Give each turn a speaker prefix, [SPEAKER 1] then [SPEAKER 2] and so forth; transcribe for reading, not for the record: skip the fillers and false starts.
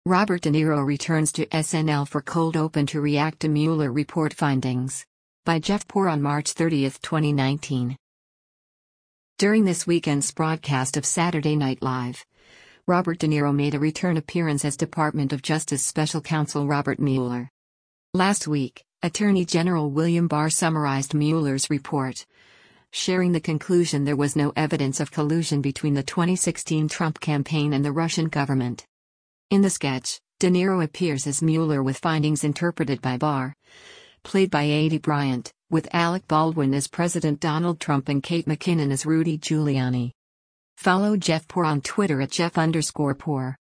[SPEAKER 1] Robert De Niro returns to SNL for cold open to react to Mueller report findings. By Jeff Poor on March 30, 2019. During this weekend's broadcast of Saturday Night Live, Robert De Niro made a return appearance as Department of Justice Special Counsel Robert Mueller. Last week, Attorney General William Barr summarized Mueller's report, sharing the conclusion there was no evidence of collusion between the 2016 Trump campaign and the Russian government. In the sketch, De Niro appears as Mueller with findings interpreted by Barr, played by Aidy Bryant, with Alec Baldwin as President Donald Trump and Kate McKinnon as Rudy Giuliani. Follow Jeff Poor on Twitter at Jeff_Poor.